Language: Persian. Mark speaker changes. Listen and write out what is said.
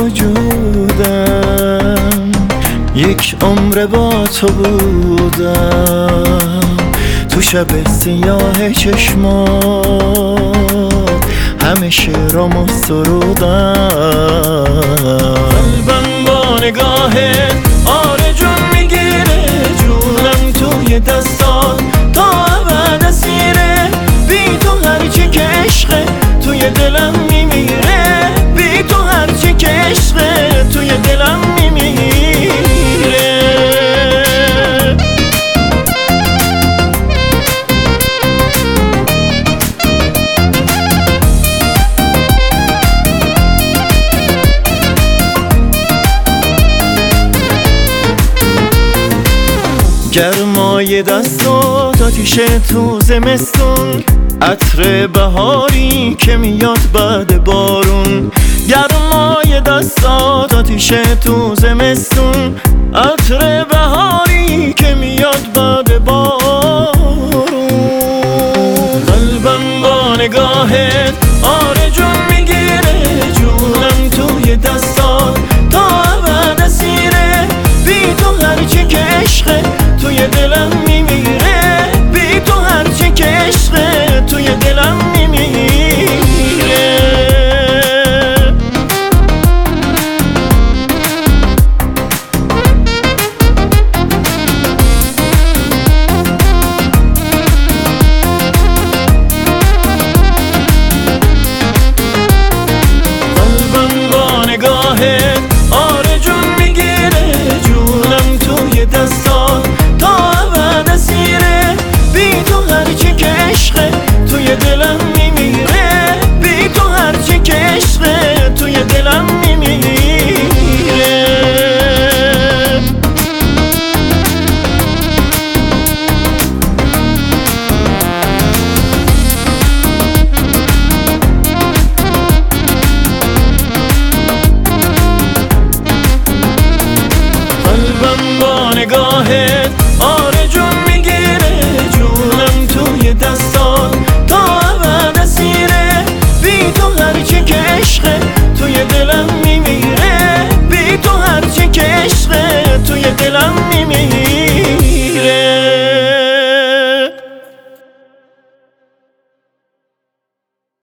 Speaker 1: وجودم، یک عمر با تو بودم، تو شب سیاه چشمات همه شعرامو سرودم. قلبم با نگاهت آره جون میگیره، جونم توی دستات تا ابد اسیره، بی تو هرچی که عشقه توی دلم میمیره، بی تو هرچی که عشقه توی دلم میمیره. گرمای دستات آتیشه تو زمستون، عطر بهاری که میاد بعد بارون. گرمای دستات آتیشه تو زمستون، عطر بهاری که میاد بعد بارون. قلبم با نگاهت آره جون میگیره، جونم توی دست